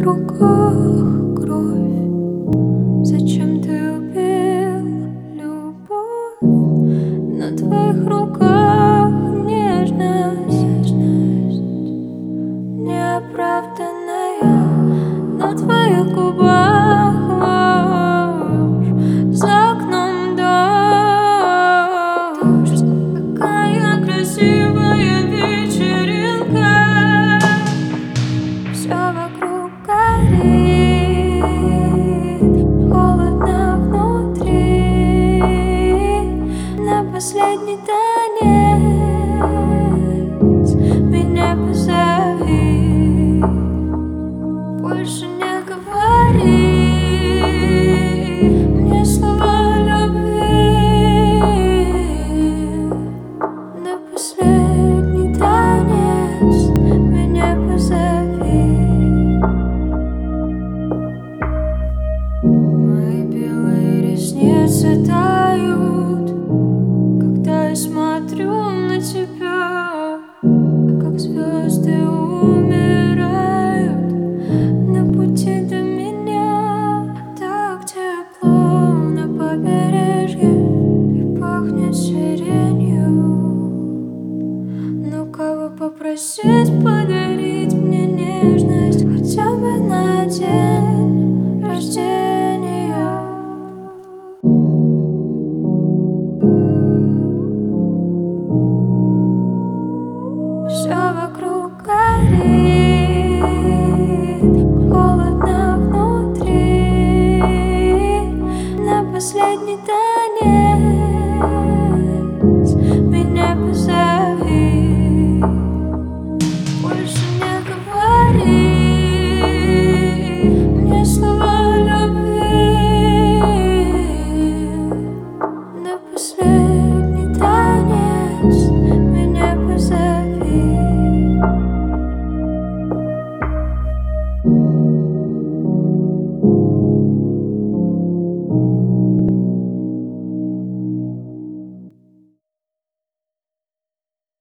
руках кровь. Зачем ты убил любовь? На твоих руках нежность неоправданная, на твоих губах ложь, за окном дождь. Какая красивая вечеринка, все вокруг горит, холодно внутри. На последний танец меня позови. Больше не говори мне слова любви. На последний танец меня позови. Мои белые ресницы тают, когда я смотрю на тебя, как звезды умирают на пути до меня. Так тепло на побережье и пахнет сиренью. Но кого попросить подарить мне нежность хотя бы на день рождения? Все вокруг горит, холодно внутри. На последний танец меня позови. Больше не говори мне слова любви. На последний танец меня позови.